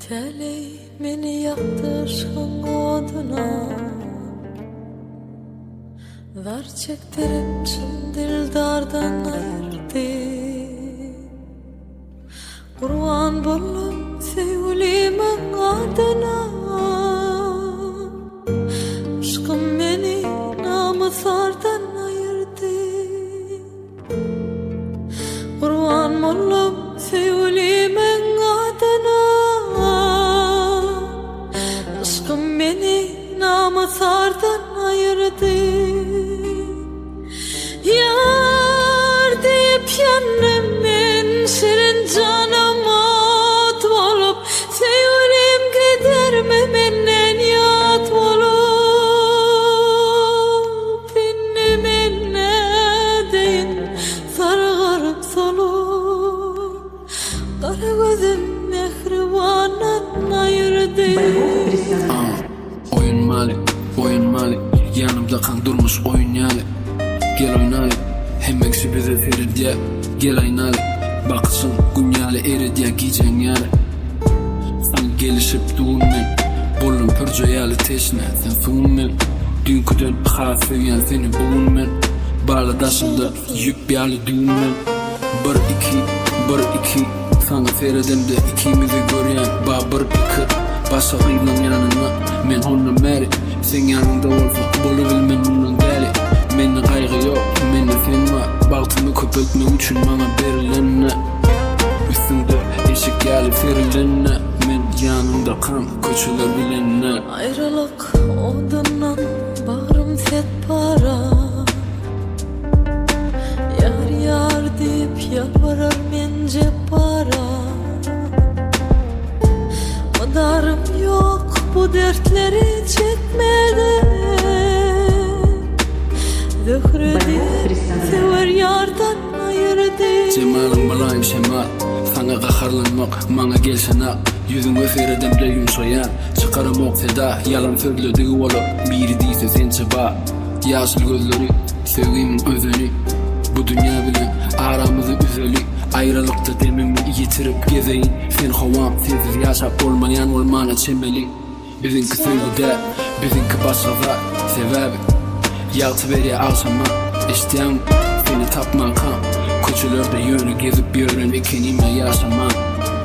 Teley meni yaktırşın oduna, zar çektirip çın dildardan ayırdı. Kurban bollum sevgilimin adına, aşkım meni namuslardan ayırdı. Kurban bollum sevgilimin adına, aşkım beni namuslardan ayırdı. Yar deyip yanımın şirin canıma at olup, sevgilim giderme menden yat olup. Benim ne deyin sargarıp solup, kara gözüm mehribandan ayırdı. Oyun mali, oyun mali, yanımda kan durmuş oyun yali. Gel oynayalım, hemen bize verir diye. Gel oynayalım, baksın günyali eri diye giyeceksin yani. Sen gelişip doğun men, bollum pörce yali teşne, sen suğun men. Dünküden hafifeyen seni boğun men. Bağlıdaşımda yüp yali düğün men. Bir iki, sana feredemde ikimizi görüyen bir pikir. Başa kıyılan yanına, men onun meri. Sen yanında olsa, bolubilmen onun deli. Mende kaygı yok, mende sen var. Baltımı köpekme üçün bana verilenle. Üstünde eşik gelip verilenle. Men yanımda kan koçular bilenle. Ayrılık odundan bağrım set para, yar yar deyip yalvarır mence para. Madarım yok bu dertleri çekmeden, zöhredi sever yardan ayırdı. Cemalın balayım şemal, sana kaharlanmak, bana gelsen al. Yüzüme feredemde yumşayan, çıkarım ok seda. Yalan söylediği olup, biri değilse sen çıba. Yaşlı gözleri, sevgimin özeni. Bu dünya bilen aramızı üzeli. Ayrılıkta demimi yitirip gezeyin. Sen havam, sensiz yaşap olmayan olmana çemeli. Bizimki sevgide, bizimki başkaza sebebi. Yaltı veriye akşama, İsteyem seni tapman kan. Koçularda yönü gezip bir öğren ekenime yaşaman.